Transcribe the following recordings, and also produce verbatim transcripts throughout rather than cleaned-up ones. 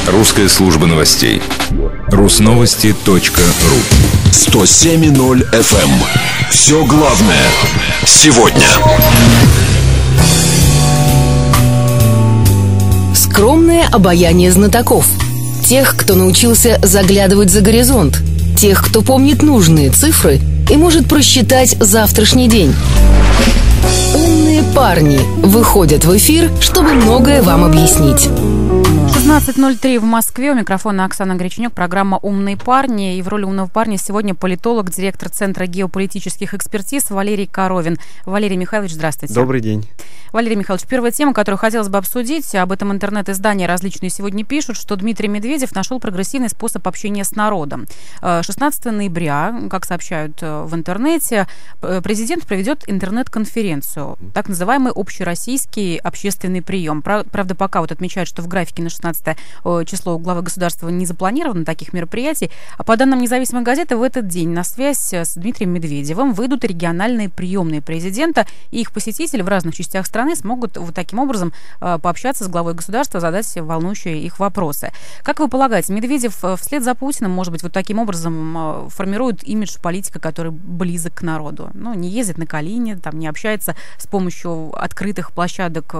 Русская служба новостей. Русновости точка ру. сто семь и ноль эф эм. Все главное сегодня. Скромное обаяние знатоков. Тех, кто научился заглядывать за горизонт. Тех, кто помнит нужные цифры и может просчитать завтрашний день. Умные парни выходят в эфир, чтобы многое вам объяснить. шестнадцать ноль три в Москве. У микрофона Оксана Греченюк. Программа «Умные парни». И в роли умного парня сегодня политолог, директор Центра геополитических экспертиз Валерий Коровин. Валерий Михайлович, здравствуйте. Добрый день. Валерий Михайлович, первая тема, которую хотелось бы обсудить, об этом интернет-издания различные сегодня пишут, что Дмитрий Медведев нашел прогрессивный способ общения с народом. шестнадцатого ноября, как сообщают в интернете, президент проведет интернет-конференцию, так называемый общероссийский общественный прием. Правда, пока вот отмечают, что в графике на шестнадцатое число у главы государства не запланировано таких мероприятий, а по данным независимой газеты, в этот день на связь с Дмитрием Медведевым выйдут региональные приемные президента, и их посетители в разных частях страны смогут вот таким образом пообщаться с главой государства, задать волнующие их вопросы. Как вы полагаете, Медведев вслед за Путиным, может быть, вот таким образом формирует имидж политика, который близок к народу? Ну, не ездит на Калине, там, не общается с помощью открытых площадок,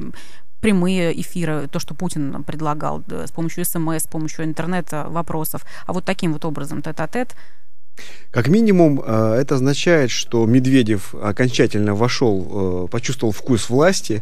прямые эфиры, то, что Путин предлагал, с помощью СМС, с помощью интернета, вопросов, а вот таким вот образом тет-а-тет? Как минимум, это означает, что Медведев окончательно вошел, почувствовал вкус власти,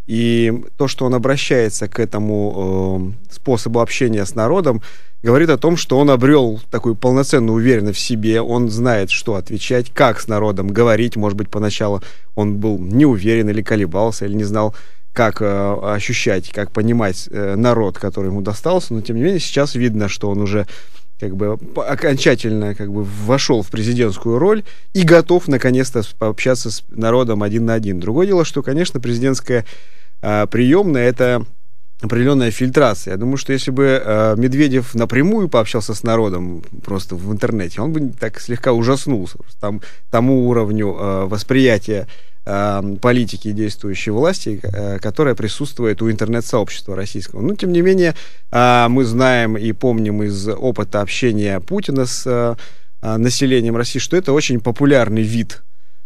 и то, что он обращается к этому способу общения с народом, говорит о том, что он обрел такую полноценную уверенность в себе, он знает, что отвечать, как с народом говорить. Может быть, поначалу он был не уверен или колебался, или не знал, как ощущать, как понимать народ, который ему достался, но тем не менее сейчас видно, что он уже как бы окончательно как бы вошел в президентскую роль и готов наконец-то пообщаться с народом один на один. Другое дело, что, конечно, президентская э, приемная — это определенная фильтрация. Я думаю, что если бы э, Медведев напрямую пообщался с народом просто в интернете, он бы так слегка ужаснулся там, тому уровню э, восприятия политики действующей власти, которая присутствует у интернет-сообщества российского. Но, тем не менее, мы знаем и помним из опыта общения Путина с населением России, что это очень популярный вид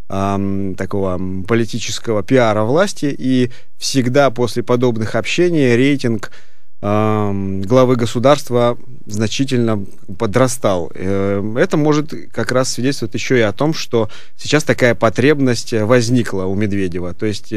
такого политического пиара власти, и всегда после подобных общений рейтинг главы государства значительно подрастал. Это может как раз свидетельствовать еще и о том, что сейчас такая потребность возникла у Медведева. То есть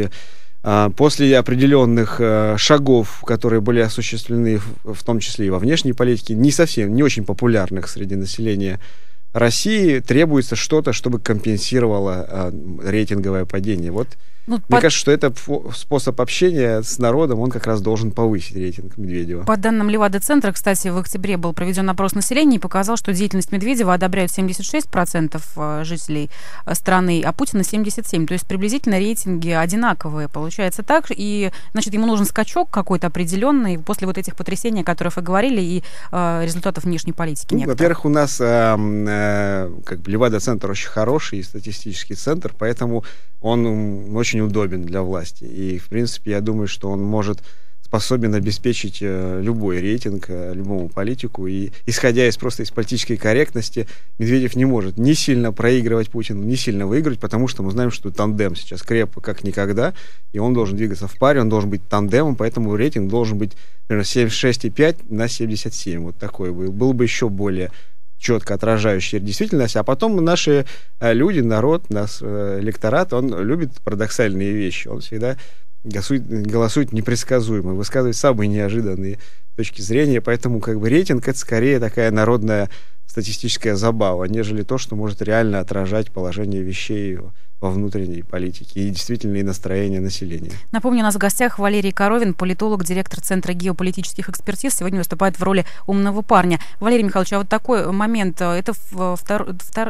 после определенных шагов, которые были осуществлены в том числе и во внешней политике, не совсем, не очень популярных среди населения России, требуется что-то, чтобы компенсировало рейтинговое падение. Вот Ну, Мне по... кажется, что это способ общения с народом, он как раз должен повысить рейтинг Медведева. По данным Левада-центра, кстати, в октябре был проведен опрос населения и показал, что деятельность Медведева одобряют семьдесят шесть процентов жителей страны, а Путина семьдесят семь процентов. То есть приблизительно рейтинги одинаковые. Получается так. И, значит, ему нужен скачок какой-то определенный после вот этих потрясений, о которых вы говорили, и э, результатов внешней политики. Ну, во-первых, у нас э, э, как бы Левада-центр очень хороший статистический центр, поэтому он очень удобен для власти. И, в принципе, я думаю, что он может способен обеспечить э, любой рейтинг, э, любому политику. И, исходя из просто из политической корректности, Медведев не может ни сильно проигрывать Путину, ни сильно выиграть, потому что мы знаем, что тандем сейчас крепко как никогда, и он должен двигаться в паре, он должен быть тандемом, поэтому рейтинг должен быть, например, семьдесят шесть и пять на семьдесят семь. Вот такой был. Был бы еще более четко отражающий действительность, а потом наши э, люди, народ, наш э, электорат, он любит парадоксальные вещи, он всегда голосует, голосует непредсказуемо, высказывает самые неожиданные точки зрения, поэтому как бы рейтинг — это скорее такая народная статистическая забава, нежели то, что может реально отражать положение вещей во внутренней политике и действительно и настроение населения. Напомню, у нас в гостях Валерий Коровин, политолог, директор Центра геополитических экспертиз, сегодня выступает в роли умного парня. Валерий Михайлович, а вот такой момент, это втор, втор, ну,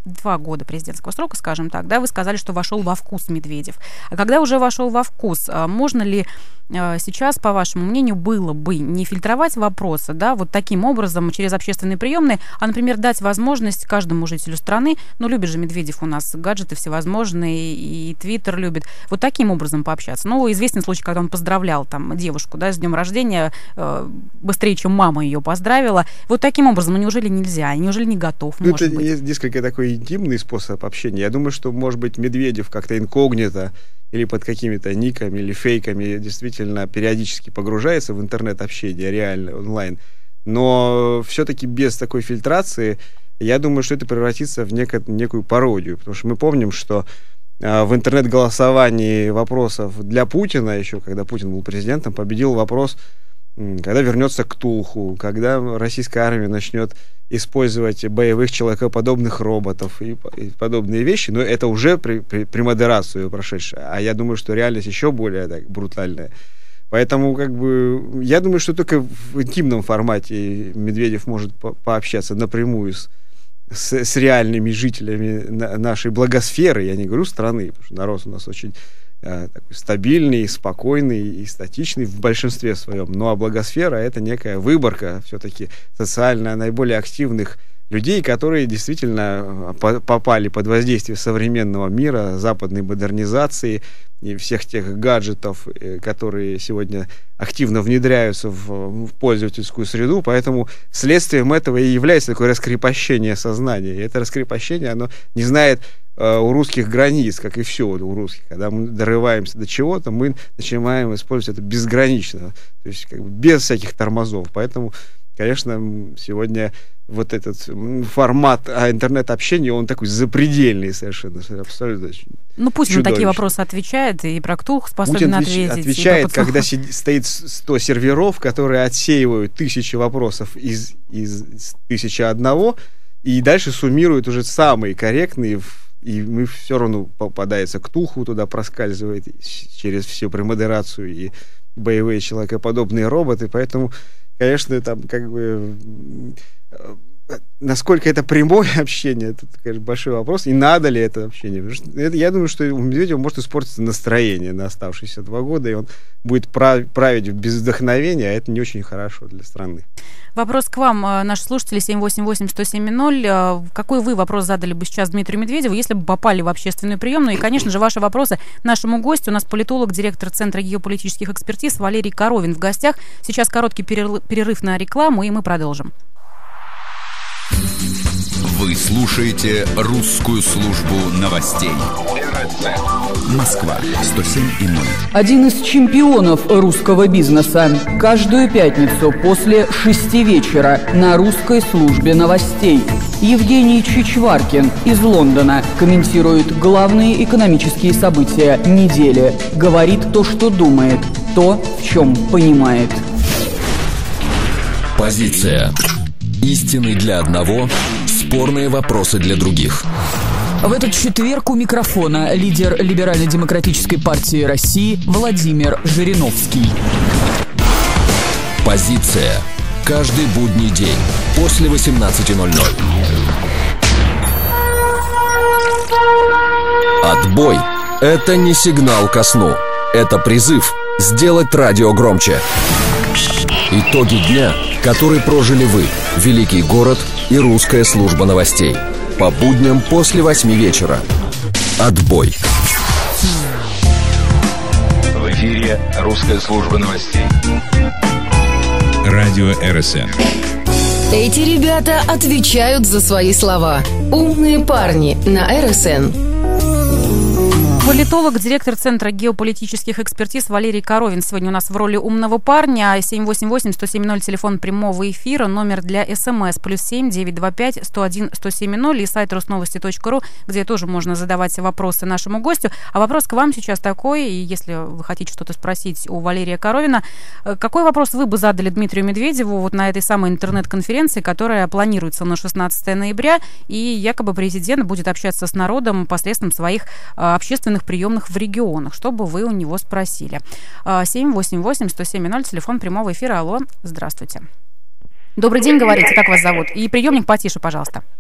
два года президентского срока, скажем так, да, вы сказали, что вошел во вкус Медведев. А когда уже вошел во вкус, можно ли сейчас, по вашему мнению, было бы не фильтровать вопросы, да, вот таким образом, через общественные приемные, а, например, дать возможность каждому жителю страны, ну, любит же Медведев у нас гаджеты всевозможные, и Твиттер любит, вот таким образом пообщаться. Ну, известный случай, когда он поздравлял там девушку, да, с днем рождения, э, быстрее, чем мама ее поздравила. Вот таким образом, ну, неужели нельзя? Неужели не готов, ну, может это быть? есть несколько такой интимный способ общения. Я думаю, что, может быть, Медведев как-то инкогнито или под какими-то никами или фейками действительно периодически погружается в интернет-общение, реально, онлайн. Но все-таки без такой фильтрации, я думаю, что это превратится в неко- некую пародию. Потому что мы помним, что э, в интернет-голосовании вопросов для Путина, еще когда Путин был президентом, победил вопрос, когда вернется Ктулху, когда российская армия начнет использовать боевых человекоподобных роботов и, и подобные вещи, но это уже при, при, при модерацию прошедшее. А я думаю, что реальность еще более так, брутальная. Поэтому, как бы, я думаю, что только в интимном формате Медведев может по- пообщаться напрямую с, с, с реальными жителями на, нашей благосферы, я не говорю страны, потому что народ у нас очень такой стабильный, спокойный и статичный в большинстве своем. Ну, а благосфера — это некая выборка все-таки социально наиболее активных людей, которые действительно попали под воздействие современного мира, западной модернизации и всех тех гаджетов, которые сегодня активно внедряются в, в пользовательскую среду, поэтому следствием этого и является такое раскрепощение сознания. И это раскрепощение, оно не знает э, у русских границ, как и все у русских. Когда мы дорываемся до чего-то, мы начинаем использовать это безгранично, то есть как бы без всяких тормозов. Поэтому, конечно, сегодня вот этот формат интернет-общения, он такой запредельный совершенно, абсолютно. Ну, Путин на такие вопросы отвечает, и про Ктулху способен Путин ответить. отвечает, когда стоит сто серверов, которые отсеивают тысячи вопросов из, из тысячи одного, и дальше суммируют уже самые корректные, и мы все равно попадается Ктулху, туда проскальзывает через всю премодерацию и боевые человекоподобные роботы, поэтому, конечно, там как бы... Насколько это прямое общение, это, конечно, большой вопрос. И надо ли это общение? Потому что это, я думаю, что у Медведева может испортиться настроение на оставшиеся два года, и он будет прав- править без вдохновения, а это не очень хорошо для страны. Вопрос к вам, наши слушатели, семь восемь восемь сто семь ноль. Какой вы вопрос задали бы сейчас Дмитрию Медведеву, если бы попали в общественную приемную? И, конечно же, ваши вопросы нашему гостю. У нас политолог, директор Центра геополитических экспертиз Валерий Коровин в гостях. Сейчас короткий перерыв на рекламу, и мы продолжим. Вы слушаете русскую службу новостей. Москва сто семь и ноль. Один из чемпионов русского бизнеса. Каждую пятницу после шести вечера на русской службе новостей. Евгений Чичваркин из Лондона комментирует главные экономические события недели. Говорит то, что думает, то, в чем понимает. Позиция. Истины для одного, спорные вопросы для других. В этот четверг у микрофона лидер Либерально-демократической партии России Владимир Жириновский. Позиция. Каждый будний день после восемнадцати ноль-ноль. Отбой. Это не сигнал ко сну. Это призыв сделать радио громче. Итоги дня, который прожили вы, Великий город и русская служба новостей. По будням после восьми вечера. Отбой. В эфире русская служба новостей. Радио эр эс эн. Эти ребята отвечают за свои слова. Умные парни на эр эс эн. Политолог, директор Центра геополитических экспертиз Валерий Коровин сегодня у нас в роли умного парня. семь восемь восемь сто семь ноль, телефон прямого эфира, номер для СМС, плюс семь девятьсот двадцать пять сто один сто семь ноль и сайт русновости точка ру, где тоже можно задавать вопросы нашему гостю. А вопрос к вам сейчас такой, и если вы хотите что-то спросить у Валерия Коровина, какой вопрос вы бы задали Дмитрию Медведеву вот на этой самой интернет-конференции, которая планируется на шестнадцатое ноября, и якобы президент будет общаться с народом посредством своих общественных приемных в регионах, чтобы вы у него спросили. семь восемь восемь сто семь ноль, телефон прямого эфира. Алло, здравствуйте. Добрый день, говорите, как вас зовут? И приемник потише, пожалуйста.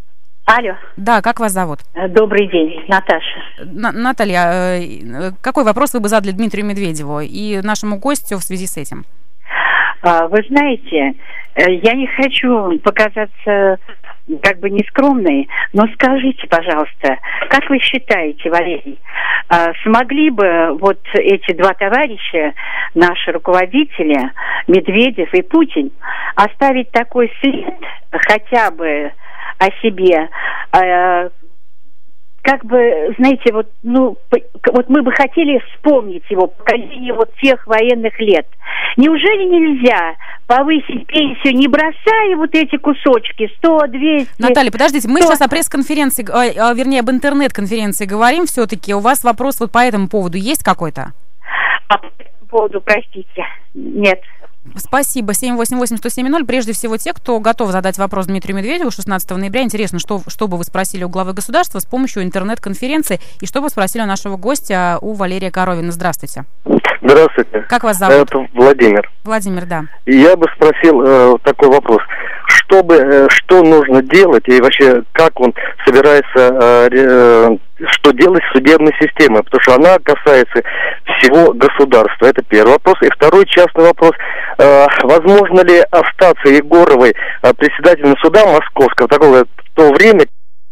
Алло. Да, как вас зовут? Добрый день, Наташа. На- Наталья, э, какой вопрос вы бы задали Дмитрию Медведеву и нашему гостю в связи с этим? А, вы знаете, я не хочу показаться как бы нескромной, но скажите, пожалуйста, как вы считаете, Валерий, а, смогли бы вот эти два товарища, наши руководители, Медведев и Путин, оставить такой след хотя бы о себе, э, как бы, знаете, вот, ну, вот мы бы хотели вспомнить его поколение вот тех военных лет. Неужели нельзя повысить пенсию, не бросая вот эти кусочки, сто, двести... Наталья, подождите, мы сто... сейчас о пресс-конференции, а, а, вернее, об интернет-конференции говорим все-таки. У вас вопрос вот по этому поводу есть какой-то? По этому поводу, простите, нет. Спасибо. семь восемь восемь сто семь ноль. Прежде всего, те, кто готов задать вопрос Дмитрию Медведеву шестнадцатого ноября. Интересно, что, что бы вы спросили у главы государства с помощью интернет-конференции и что бы вы спросили у нашего гостя, у Валерия Коровина. Здравствуйте. Здравствуйте. Как вас зовут? Это Владимир. Владимир, да. Я бы спросил э, такой вопрос. Что, бы, э, что нужно делать и вообще как он собирается, э, э, что делать с судебной системой? Потому что она касается всего государства. Это первый вопрос. И второй частный вопрос. Э, возможно ли остаться Егоровой э, председателем суда Московского в, такое, в то время,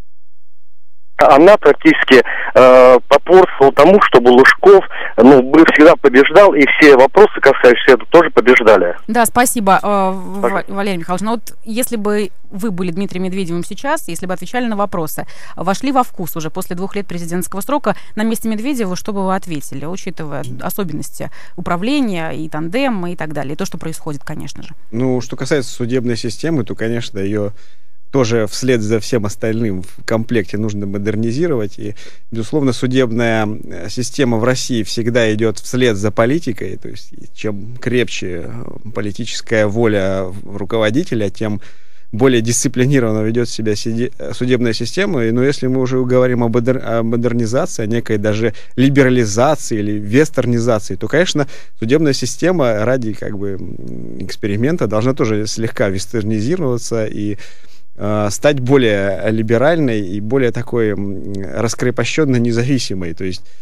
она практически э, попорствовала тому, чтобы Лужков, ну, был, всегда побеждал, и все вопросы, касающиеся этого, тоже побеждали. Да, спасибо, э, Валерий Михайлович. Но вот если бы вы были Дмитрием Медведевым сейчас, если бы отвечали на вопросы, вошли во вкус уже после двух лет президентского срока, на месте Медведева, что бы вы ответили, учитывая особенности управления и тандема и так далее, и то, что происходит, конечно же? Ну, что касается судебной системы, то, конечно, ее тоже вслед за всем остальным в комплекте нужно модернизировать. И, безусловно, судебная система в России всегда идет вслед за политикой. То есть, чем крепче политическая воля руководителя, тем более дисциплинированно ведет себя судебная система. Но если мы уже говорим о модернизации, о некой даже либерализации или вестернизации, то, конечно, судебная система ради как бы эксперимента должна тоже слегка вестернизироваться и стать более либеральной и более такой раскрепощенно независимой. То есть,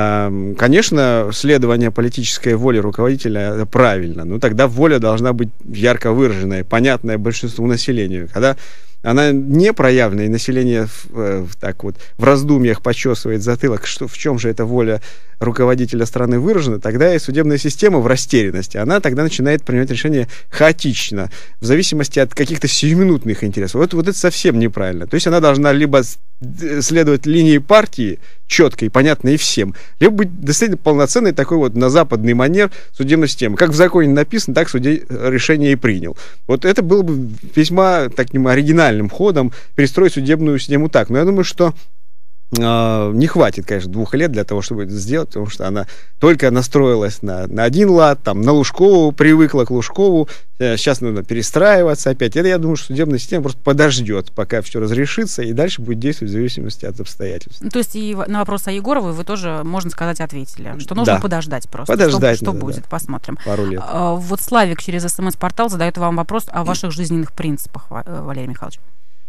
конечно, следование политической воле руководителя правильно, но тогда воля должна быть ярко выраженная, понятная большинству населения. Когда она не проявлена, и население в, так вот в раздумьях почесывает затылок, что, в чем же эта воля руководителя страны выражена, тогда и судебная система в растерянности. Она тогда начинает принимать решения хаотично, в зависимости от каких-то сиюминутных интересов. Вот, вот это совсем неправильно. То есть она должна либо следовать линии партии, четкой, понятной всем, либо быть достаточно полноценной такой вот на западный манер судебной системы. Как в законе написано, так судья решение и принял. Вот это было бы весьма таким оригинальным ходом перестроить судебную систему так. Но я думаю, что Uh, не хватит, конечно, двух лет для того, чтобы это сделать, потому что она только настроилась на, на один лад, там, на Лужкову, привыкла к Лужкову, сейчас нужно перестраиваться опять. Это, я думаю, что судебная система просто подождет, пока все разрешится, и дальше будет действовать в зависимости от обстоятельств. То есть и на вопрос о Егоровой вы тоже, можно сказать, ответили, что нужно да. подождать просто. Подождать. Что, что да, будет, да. посмотрим. Пару лет. Uh, вот Славик через СМС-портал задает вам вопрос о ваших жизненных принципах, Валерий Михайлович.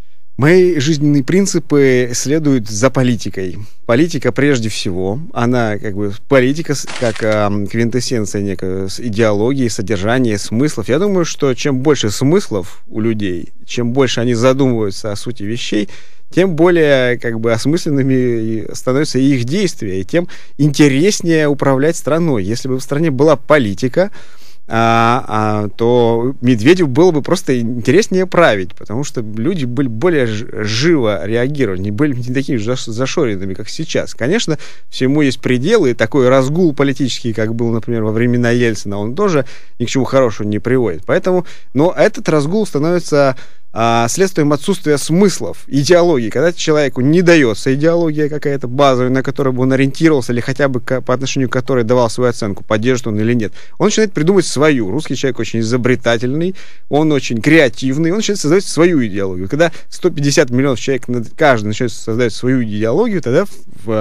Мои жизненные принципы следуют за политикой. Политика прежде всего, она как бы политика как э, квинтэссенция некая идеологии, содержания, смыслов. Я думаю, что чем больше смыслов у людей, чем больше они задумываются о сути вещей, тем более как бы осмысленными становятся и их действия, и тем интереснее управлять страной. Если бы в стране была политика, А, а, то Медведев было бы просто интереснее править, потому что люди были более живо реагировали, не были не такими зашоренными, как сейчас. Конечно, всему есть пределы, и такой разгул политический, как был, например, во времена Ельцина, он тоже ни к чему хорошему не приводит. Поэтому, но этот разгул становится а, следствием отсутствия смыслов, идеологии. Когда человеку не дается идеология какая-то базовая, на которую бы он ориентировался, или хотя бы к, по отношению к которой давал свою оценку, поддержит он или нет, он начинает придумывать свою. Русский человек очень изобретательный, он очень креативный, он начинает создавать свою идеологию. Когда сто пятьдесят миллионов человек, каждый начинает создавать свою идеологию, тогда в, в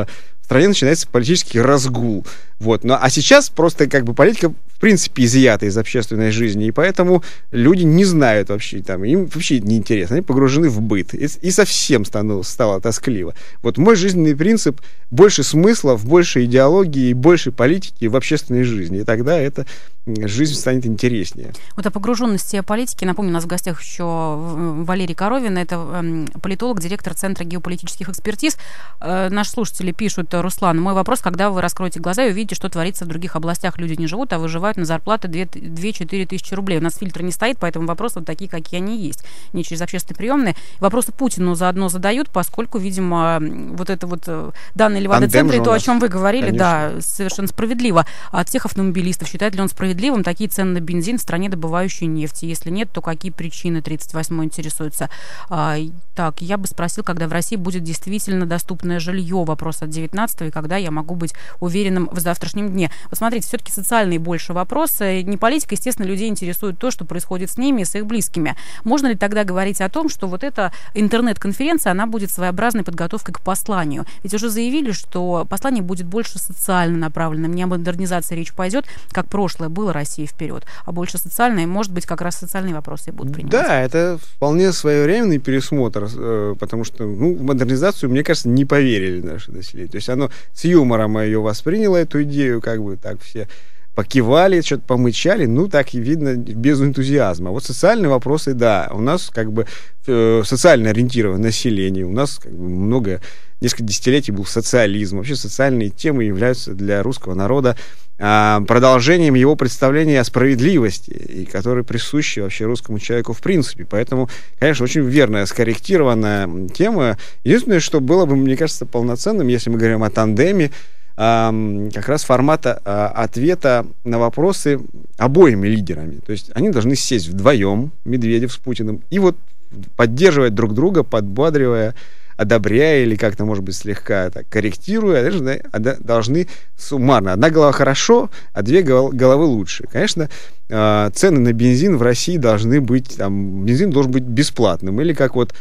стране начинается политический разгул. Вот. Ну, а сейчас просто как бы политика в принципе изъята из общественной жизни, и поэтому люди не знают вообще, там, им вообще это неинтересно, они погружены в быт, и, и совсем стало, стало тоскливо. Вот мой жизненный принцип — больше смыслов, больше идеологии, больше политики в общественной жизни, и тогда это жизнь станет интереснее. Вот о погруженности политики, напомню, у нас в гостях еще Валерий Коровин, это политолог, директор Центра геополитических экспертиз. Наши слушатели пишут: Руслан, мой вопрос: когда вы раскроете глаза и увидите, что творится в других областях, люди не живут, а выживают на зарплаты две-четыре тысячи рублей. У нас фильтр не стоит, поэтому вопросы вот такие, какие они есть, не через общественные приемные. Вопросы Путину заодно задают, поскольку, видимо, вот это вот данные Левада-центра, и то, о чем вы говорили, конечно, да, совершенно справедливо. От всех автомобилистов считает ли он справедливым такие цены на бензин в стране, добывающей нефть? Если нет, то какие причины? тридцать восьмой интересуется. А, так, я бы спросил, когда в России будет действительно доступное жилье. Вопрос от девятнадцатого, и когда я могу быть уверенным в завтрашнем дне. Вот смотрите, все-таки социальные больше вопросы. Не политика, естественно, людей интересует то, что происходит с ними и с их близкими. Можно ли тогда говорить о том, что вот эта интернет-конференция, она будет своеобразной подготовкой к посланию? Ведь уже заявили, что послание будет больше социально направленным. Не о модернизации речь пойдет, как прошлое было России вперед, а больше социальное, и, может быть, как раз социальные вопросы будут приниматься. Да, это вполне своевременный пересмотр, потому что, ну, в модернизацию, мне кажется, не поверили наше население. То есть оно с юмором ее восприняло, эту идею, как бы так все покивали, что-то помычали, ну, так и видно, без энтузиазма. Вот социальные вопросы, да, у нас как бы э, социально ориентированное население, у нас как бы много, несколько десятилетий был социализм. Вообще социальные темы являются для русского народа э, продолжением его представления о справедливости, и которые присущи вообще русскому человеку в принципе. Поэтому, конечно, очень верная, скорректированная тема. Единственное, что было бы, мне кажется, полноценным, если мы говорим о тандеме, как раз формата а, ответа на вопросы обоими лидерами. То есть они должны сесть вдвоем, Медведев с Путиным, и вот поддерживать друг друга, подбадривая, одобряя или как-то, может быть, слегка так, корректируя, должны, должны суммарно. Одна голова хорошо, а две головы лучше. Конечно, цены на бензин в России должны быть, там, бензин должен быть бесплатным. Или как вот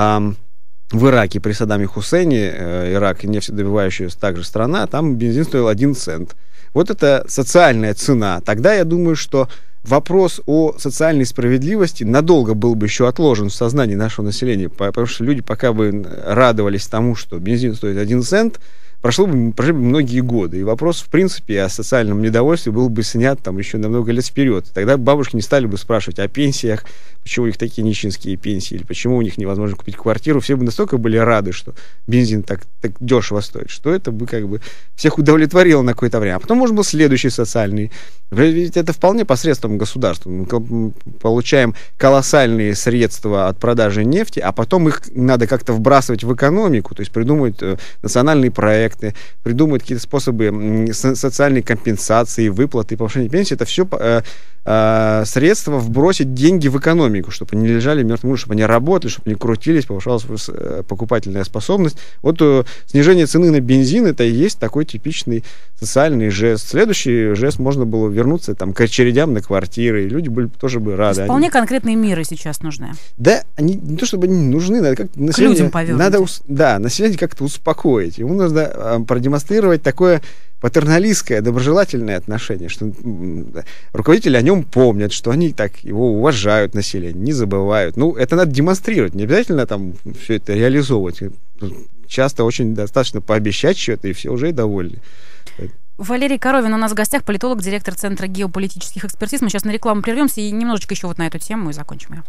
в Ираке при Саддаме Хусейне, э, Ирак, нефтедобывающая также страна, там бензин стоил один цент. Вот это социальная цена. Тогда я думаю, что вопрос о социальной справедливости надолго был бы еще отложен в сознании нашего населения, потому что люди пока бы радовались тому, что бензин стоит один цент, прошло бы, прошли бы многие годы. И вопрос, в принципе, о социальном недовольстве был бы снят там еще на много лет вперед. Тогда бабушки не стали бы спрашивать о пенсиях, почему у них такие нищенские пенсии, или почему у них невозможно купить квартиру. Все бы настолько были рады, что бензин так, так дешево стоит, что это бы как бы всех удовлетворило на какое-то время. А потом, может быть, следующий социальный. Ведь это вполне посредством государства. Мы получаем колоссальные средства от продажи нефти, а потом их надо как-то вбрасывать в экономику, то есть придумывать национальные проекты, придумывать какие-то способы социальной компенсации, выплаты, повышения пенсии. Это все э, э, средства вбросить деньги в экономику, чтобы они лежали мертвым грузом, чтобы они работали, чтобы они крутились, повышалась покупательная способность. Вот э, снижение цены на бензин — это и есть такой типичный социальный жест. Следующий жест — можно было вернуться там, к очередям на квартиры, и люди были тоже бы рады. Вполне они... конкретные меры сейчас нужны. Да, они не то чтобы они нужны, надо как-то население... К людям повернуть. Надо, да, население как-то успокоить. Ему нужно продемонстрировать такое патерналистское, доброжелательное отношение, что руководители о нем помнят, что они так его уважают, население, не забывают. Ну, это надо демонстрировать, не обязательно там все это реализовывать. Часто очень достаточно пообещать что-то, и все уже довольны. Валерий Коровин у нас в гостях, политолог, директор Центра геополитических экспертиз. Мы сейчас на рекламу прервемся и немножечко еще вот на эту тему и закончим ее.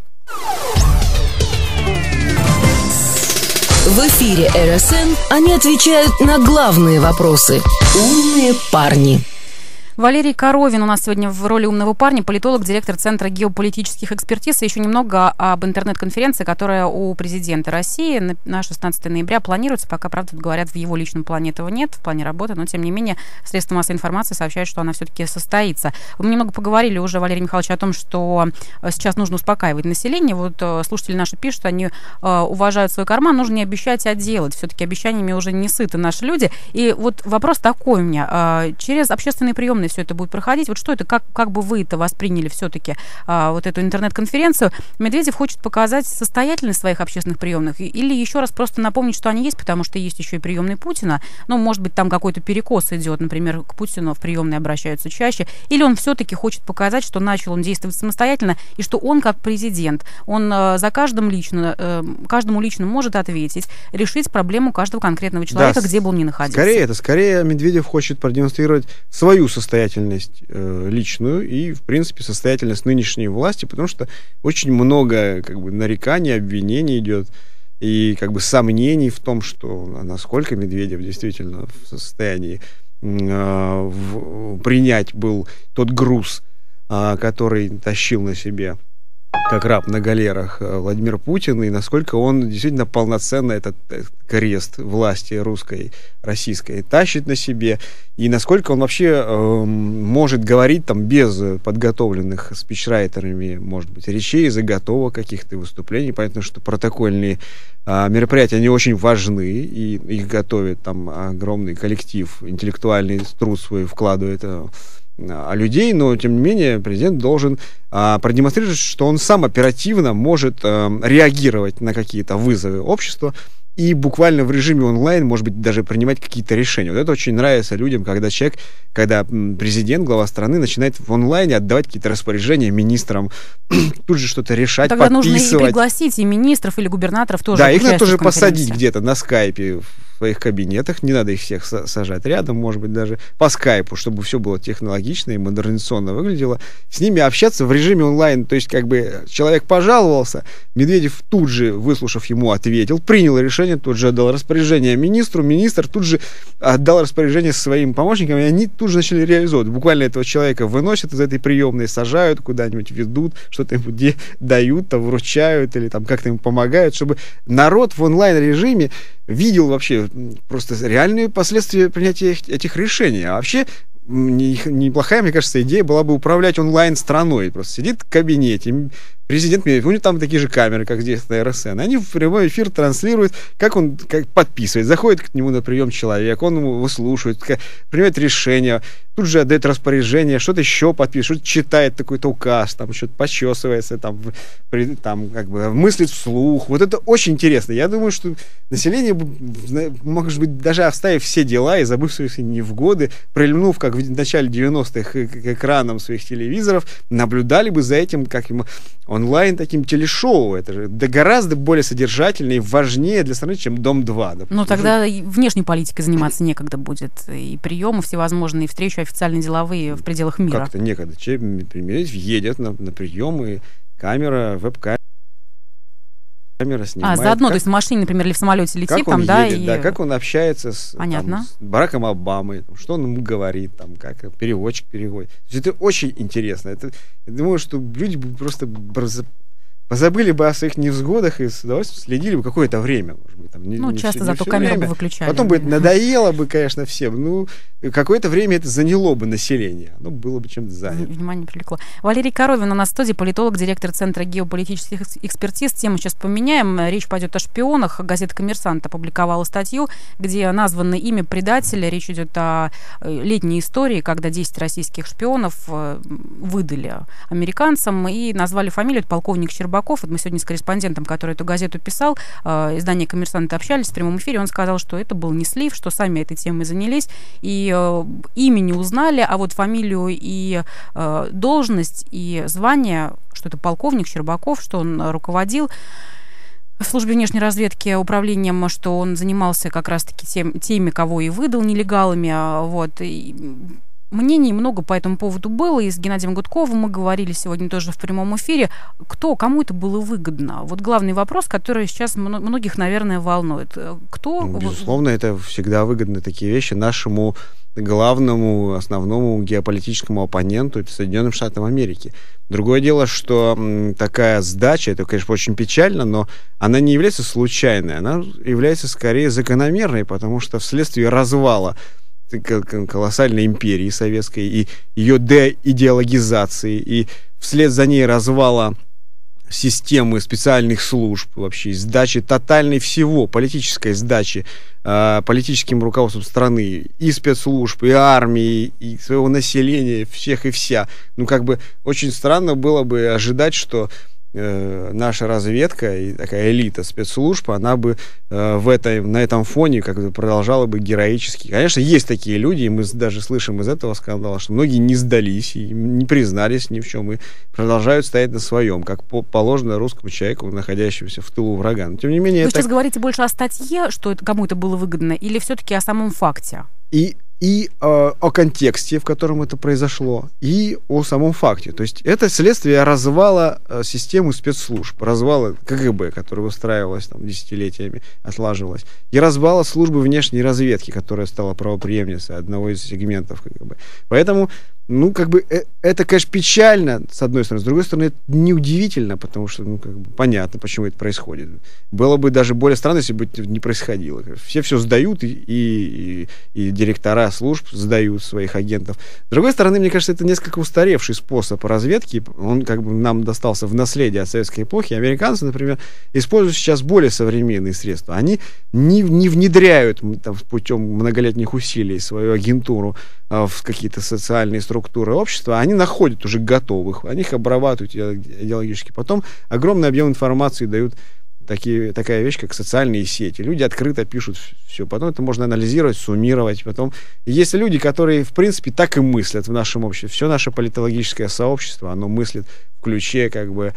В эфире эр эс эн они отвечают на главные вопросы. Умные парни. Валерий Коровин у нас сегодня в роли умного парня, политолог, директор Центра геополитических экспертиз. И еще немного об интернет-конференции, которая у президента России на шестнадцатого ноября планируется. Пока, правда, говорят, в его личном плане этого нет, в плане работы, но, тем не менее, средства массовой информации сообщают, что она все-таки состоится. Вы немного поговорили уже, Валерий Михайлович, о том, что сейчас нужно успокаивать население. Вот слушатели наши пишут, они уважают свой карман, нужно не обещать, а делать. Все-таки обещаниями уже не сыты наши люди. И вот вопрос такой у меня. Через общественные приемные онлайне все это будет проходить. Вот что это, как, как бы вы это восприняли все-таки, а, вот эту интернет-конференцию? Медведев хочет показать состоятельность своих общественных приемных или еще раз просто напомнить, что они есть, потому что есть еще и приемные Путина. Ну, может быть, там какой-то перекос идет, например, к Путину в приемные обращаются чаще. Или он все-таки хочет показать, что начал он действовать самостоятельно и что он как президент, он э, за каждым лично, э, каждому лично может ответить, решить проблему каждого конкретного человека, да, где бы он ни находился. Скорее это, скорее Медведев хочет продемонстрировать свою состоятельность э, личную и, в принципе, состоятельность нынешней власти, потому что очень много как бы нареканий, обвинений идет и как бы сомнений в том, что насколько Медведев действительно в состоянии э, в, принять был тот груз, э, который тащил на себе как раб на галерах Владимир Путин, и насколько он действительно полноценно этот крест власти русской, российской тащит на себе, и насколько он вообще э, может говорить там без подготовленных спичрайтерами, может быть, речей, заготовок каких-то выступлений. Понятно, что протокольные э, мероприятия, они очень важны, и их готовит там огромный коллектив, интеллектуальный труд свой вкладывает а людей, но, тем не менее, президент должен а, продемонстрировать, что он сам оперативно может а, реагировать на какие-то вызовы общества и буквально в режиме онлайн, может быть, даже принимать какие-то решения. Вот это очень нравится людям, когда человек, когда президент, глава страны, начинает в онлайне отдавать какие-то распоряжения министрам, тут же что-то решать, тогда подписывать. Нужно и пригласить и министров, или губернаторов тоже. Да, их надо тоже посадить где-то на скайпе, в своих кабинетах, не надо их всех сажать рядом, может быть, даже по скайпу, чтобы все было технологично и модернизационно выглядело. С ними общаться в режиме онлайн, то есть как бы человек пожаловался, Медведев тут же, выслушав ему, ответил, принял решение, тут же отдал распоряжение министру, министр тут же отдал распоряжение своим помощникам, и они тут же начали реализовывать. Буквально этого человека выносят из этой приемной, сажают куда-нибудь, ведут, что-то ему де- дают, там, вручают или там как-то ему помогают, чтобы народ в онлайн-режиме видел вообще просто реальные последствия принятия этих решений. А вообще неплохая, мне кажется, идея была бы управлять онлайн-страной. Просто сидит в кабинете президент Медведев, у него там такие же камеры, как здесь на эр эс эн. Они в прямой эфир транслируют, как он как подписывает. Заходит к нему на прием человек, он ему выслушивает, принимает решение, тут же отдает распоряжение, что-то еще подписывает, что-то читает такой-то указ, там что-то почесывается, там, при, там как бы мыслит вслух. Вот это очень интересно. Я думаю, что население, может быть, даже оставив все дела и забыв свои невгоды, прильнув, как в начале девяностых, к экранам своих телевизоров, наблюдали бы за этим, как ему онлайн таким телешоу. Это же да гораздо более содержательно и важнее для страны, чем Дом-два. Ну, тогда и внешней политикой заниматься некогда будет. И приемы всевозможные, и встречи официальные деловые в пределах мира. Как-то некогда. Человек едет на, на приемы, камера, веб-камера. Камера снимает. А, заодно, как, то есть в машине, например, или в самолете летит, там, едет, да, и... да, как он общается с, Понятно. Там, с Бараком Обамой, там, что он ему говорит, там, как переводчик переводит. То есть это очень интересно. Это, я думаю, что люди просто позабыли бы о своих невзгодах и с удовольствием следили бы какое-то время, может быть. Там, не, ну, не часто все, зато камеру бы выключали. Потом бы это надоело бы, конечно, всем. Ну, какое-то время это заняло бы население. Оно было бы чем-то занято. Внимание привлекло. Валерий Коровин у нас в студии, политолог, директор Центра геополитических экспертиз. Тему сейчас поменяем. Речь пойдет о шпионах. Газета «Коммерсант» опубликовала статью, где названо имя предателя. Речь идет о летней истории, когда десять российских шпионов выдали американцам и назвали фамилию. Это полковник Щербаков. Вот мы сегодня с корреспондентом, который эту газету писал, издание «Коммерсант», общались в прямом эфире. Он сказал, что это был не слив, что сами этой темой занялись. И э, имя не узнали, а вот фамилию и э, должность, и звание, что это полковник Щербаков, что он руководил в службе внешней разведки управлением, что он занимался как раз-таки тем, теми, кого и выдал нелегалами. Вот. И мнений много по этому поводу было, и с Геннадием Гудковым мы говорили сегодня тоже в прямом эфире, кто, кому это было выгодно. Вот главный вопрос, который сейчас многих, наверное, волнует. Кто... Ну, безусловно, это всегда выгодны такие вещи нашему главному, основному геополитическому оппоненту, это Соединенным Штатам Америки. Другое дело, что м, такая сдача, это, конечно, очень печально, но она не является случайной, она является скорее закономерной, потому что вследствие развала колоссальной империи советской и ее деидеологизации, и вслед за ней развала системы специальных служб, вообще сдачи тотальной всего, политической сдачи э, политическим руководством страны, и спецслужб, и армии, и своего населения, всех и вся. Ну, как бы, очень странно было бы ожидать, что э, наша разведка и такая элита спецслужб, она бы э, в этой, на этом фоне как бы продолжала бы героически. Конечно, есть такие люди, и мы даже слышим из этого скандала, что многие не сдались и не признались ни в чем, и продолжают стоять на своем, как по- положено русскому человеку, находящемуся в тылу врага. Но, тем не менее, Вы это... сейчас говорите больше о статье, что это, кому это было выгодно, или все-таки о самом факте? И и э, о контексте, в котором это произошло, и о самом факте. То есть это следствие развала э, системы спецслужб, развала КГБ, которая выстраивалась там десятилетиями, отлаживалась, и развала службы внешней разведки, которая стала правопреемницей одного из сегментов КГБ. Поэтому, ну, как бы, э, это, конечно, печально, с одной стороны, с другой стороны, это неудивительно, потому что, ну, как бы, понятно, почему это происходит. Было бы даже более странно, если бы это не происходило. Все все сдают, и, и, и директора служб сдают своих агентов. С другой стороны, мне кажется, это несколько устаревший способ разведки. Он как бы нам достался в наследие от советской эпохи. Американцы, например, используют сейчас более современные средства. Они не, не внедряют там, путем многолетних усилий свою агентуру а, в какие-то социальные структуры общества. Они находят уже готовых, они их обрабатывают идеологически. Потом огромный объем информации дают Такие, такая вещь, как социальные сети. Люди открыто пишут все. Потом это можно анализировать, суммировать. Потом есть люди, которые, в принципе, так и мыслят в нашем обществе. Все наше политологическое сообщество, оно мыслит в ключе как бы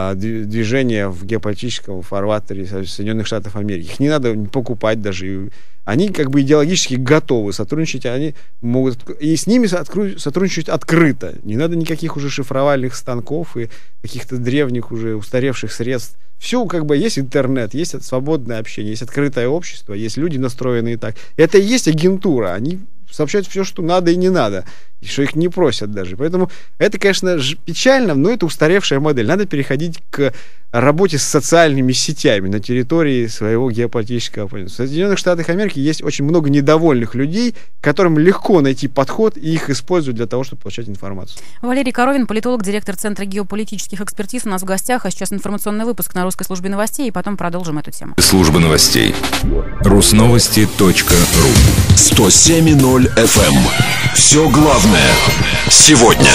движения в геополитическом фарватере Соединенных Штатов Америки. Их не надо покупать даже. Они как бы идеологически готовы сотрудничать, они могут, и с ними сотрудничать открыто. Не надо никаких уже шифровальных станков и каких-то древних уже устаревших средств. Все, как бы, есть интернет, есть свободное общение, есть открытое общество, есть люди, настроенные так. Это и есть агентура. Они сообщают все, что надо и не надо, и что их не просят даже. Поэтому это, конечно, печально, но это устаревшая модель. Надо переходить к работе с социальными сетями на территории своего геополитического оппонента. В Соединенных Штатах Америки есть очень много недовольных людей, которым легко найти подход и их использовать для того, чтобы получать информацию. Валерий Коровин, политолог, директор Центра геополитических экспертиз, у нас в гостях. А сейчас информационный выпуск на Русской службе новостей, и потом продолжим эту тему. Служба новостей. Русновости точка ру. сто семь и ноль эф эм. Все главное сегодня.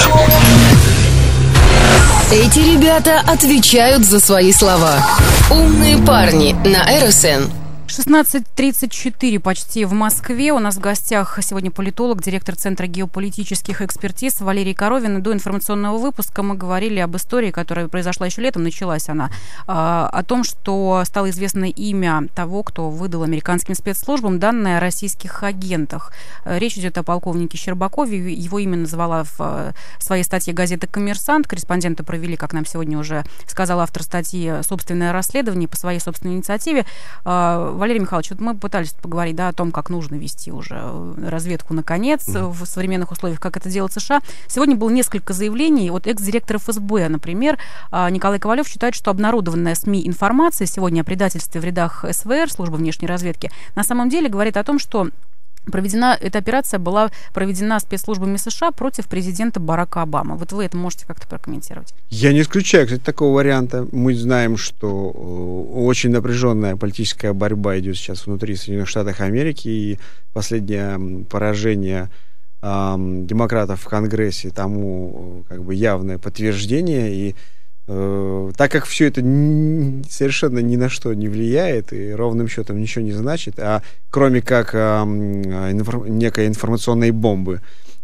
Эти ребята отвечают за свои слова. Умные парни на эр эс эн. шестнадцать тридцать четыре почти в Москве. У нас в гостях сегодня политолог, директор Центра геополитических экспертиз Валерий Коровин. И до информационного выпуска мы говорили об истории, которая произошла еще летом, началась она, о том, что стало известно имя того, кто выдал американским спецслужбам данные о российских агентах. Речь идет о полковнике Щербакове. Его имя назвала в своей статье газета «Коммерсант». Корреспонденты провели, как нам сегодня уже сказал автор статьи, собственное расследование по своей собственной инициативе. Валерий Михайлович, вот мы пытались поговорить, да, о том, как нужно вести уже разведку наконец mm-hmm. в современных условиях, как это делает США. Сегодня было несколько заявлений. Вот экс-директор эф эс бэ, например, Николай Ковалев считает, что обнародованная СМИ информация сегодня о предательстве в рядах эс вэ эр, службы внешней разведки, на самом деле говорит о том, что проведена, эта операция была проведена спецслужбами США против президента Барака Обамы. Вот вы это можете как-то прокомментировать? Я не исключаю, кстати, такого варианта. Мы знаем, что очень напряженная политическая борьба идет сейчас внутри Соединенных Штатов Америки, и последнее поражение э, демократов в Конгрессе тому как бы явное подтверждение. И э, так как все это ни, совершенно ни на что не влияет и ровным счетом ничего не значит, а кроме как э, инфор- некой информационной бомбы,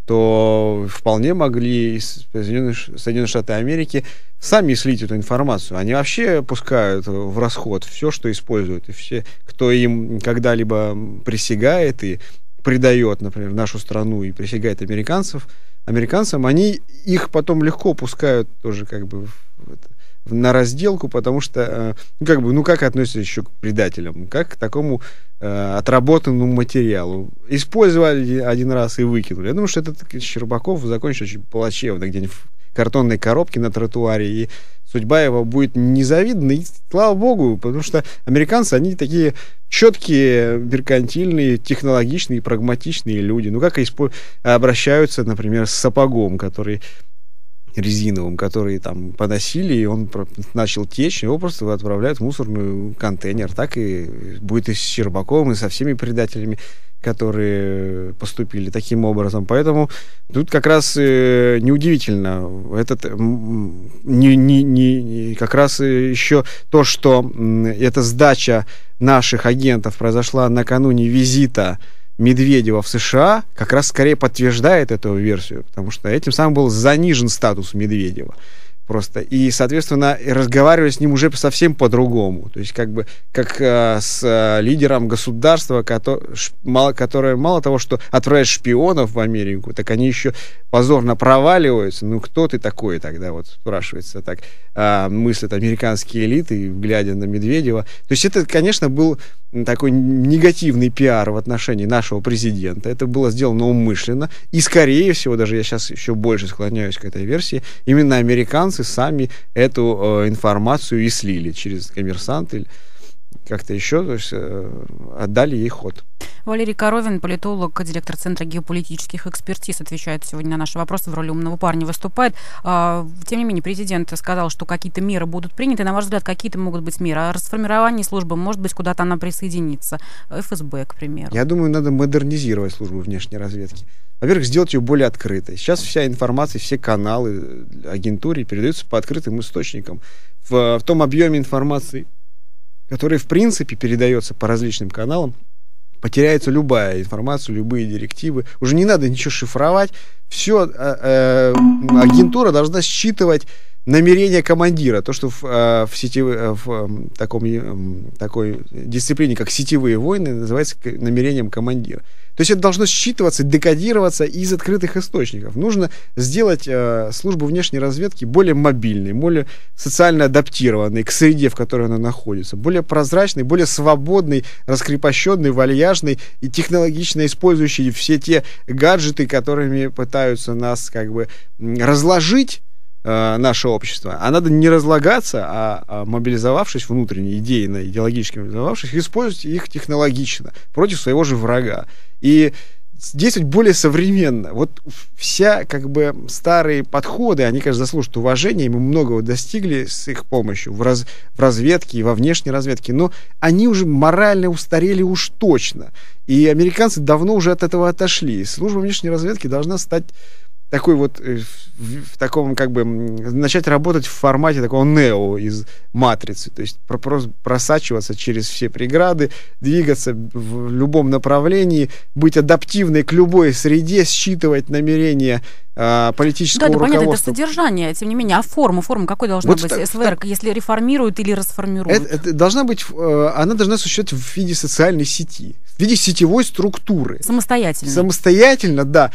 то вполне могли Соединенные, Соединенные Штаты Америки сами слить эту информацию. Они вообще пускают в расход все, что используют. И все, кто им когда-либо присягает и предает, например, нашу страну и присягает американцев, американцам, они их потом легко пускают тоже как бы в, в, на разделку, потому что, ну, как бы, ну, как относятся еще к предателям? Как к такому э, отработанному материалу? Использовали один раз и выкинули. Я думаю, что этот Щербаков закончится очень плачевно, где-нибудь в картонной коробке на тротуаре, и судьба его будет незавидна, и слава богу, потому что американцы, они такие четкие, меркантильные, технологичные, прагматичные люди. Ну, как испо- обращаются, например, с сапогом, который резиновым, который там поносили, и он начал течь, его просто отправляют в мусорный контейнер. Так и будет и с Щербаковым, и со всеми предателями, которые поступили таким образом. Поэтому тут как раз э, неудивительно. Этот, э, не, не, не, как раз еще то, что э, эта сдача наших агентов произошла накануне визита Медведева в США, как раз скорее подтверждает эту версию, потому что этим самым был занижен статус Медведева. Просто. И, соответственно, разговаривали с ним уже совсем по-другому. То есть, как бы, как э, с э, лидером государства, который, ш, мало, которое мало того, что отправляет шпионов в Америку, так они еще позорно проваливаются. Ну, кто ты такой тогда, вот спрашивается так, э, мыслят американские элиты, глядя на Медведева. То есть, это, конечно, был такой негативный пиар в отношении нашего президента. Это было сделано умышленно. И, скорее всего, даже я сейчас еще больше склоняюсь к этой версии, именно американцы сами эту э, информацию и слили через «Коммерсант» или как-то еще, то есть э, отдали ей ход. Валерий Коровин, политолог, директор Центра геополитических экспертиз, отвечает сегодня на наши вопросы, в роли умного парня выступает. Тем не менее, президент сказал, что какие-то меры будут приняты. На ваш взгляд, какие-то могут быть меры? О расформировании службы, может быть, куда-то она присоединится? эф эс бэ, к примеру. Я думаю, надо модернизировать службу внешней разведки. Во-первых, сделать ее более открытой. Сейчас вся информация, все каналы агентуре передаются по открытым источникам. В, в том объеме информации, который, в принципе, передается по различным каналам, потеряется любая информация, любые директивы. Уже не надо ничего шифровать. Все, э, э, агентура должна считывать намерение командира. То, что в, э, в, сетевой, в э, таком, э, такой дисциплине, как сетевые войны, называется намерением командира. То есть это должно считываться, декодироваться из открытых источников. Нужно сделать э, службу внешней разведки более мобильной, более социально адаптированной к среде, в которой она находится, более прозрачной, более свободной, раскрепощенной, вальяжной и технологично использующей все те гаджеты, которыми пытаются нас как бы разложить, э, наше общество. А надо не разлагаться, а, а мобилизовавшись внутренне, идейно, идеологически мобилизовавшись, использовать их технологично против своего же врага. И действовать более современно. Вот вся, как бы, старые подходы, они, конечно, заслуживают уважения, и мы многого достигли с их помощью в, раз, в разведке и во внешней разведке, но они уже морально устарели уж точно. И американцы давно уже от этого отошли. Служба внешней разведки должна стать такой вот, в, в таком, как бы, начать работать в формате такого нео из «Матрицы», то есть просто просачиваться через все преграды, двигаться в любом направлении, быть адаптивной к любой среде, считывать намерения а, политического да, да, руководства. Понятно, это содержание, тем не менее, а форма, форма какой должна вот быть так, СВР, так, если реформируют или расформируют? Это, это должна быть, она должна существовать в виде социальной сети, в виде сетевой структуры. Самостоятельно. Самостоятельно, да.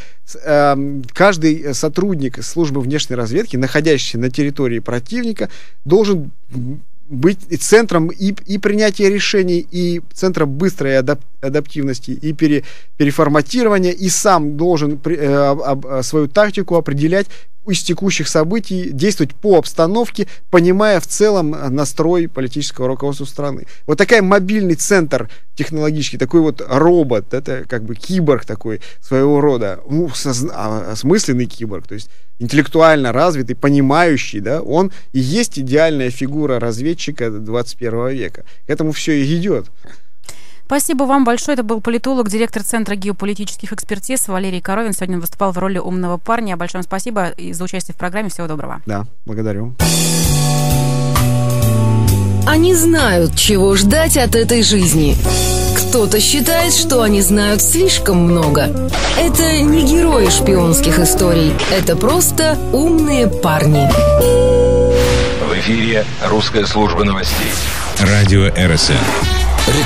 Каждый сотрудник службы внешней разведки, находящийся на территории противника, должен быть центром и, и принятия решений, и центром быстрой адап, адаптивности, и пере, переформатирования, и сам должен при, э, об, свою тактику определять из текущих событий, действовать по обстановке, понимая в целом настрой политического руководства страны. Вот такой мобильный центр технологический, такой вот робот, это как бы киборг такой своего рода, ну, созна- осмысленный киборг, то есть интеллектуально развитый, понимающий, да, он и есть идеальная фигура разведчика двадцать первого века. К этому все и идет. Спасибо вам большое. Это был политолог, директор Центра геополитических экспертиз Валерий Коровин. Сегодня выступал в роли умного парня. Большое вам спасибо и за участие в программе. Всего доброго. Да, благодарю. Они знают, чего ждать от этой жизни. Кто-то считает, что они знают слишком много. Это не герои шпионских историй. Это просто умные парни. В эфире русская служба новостей. Радио эр эс эн.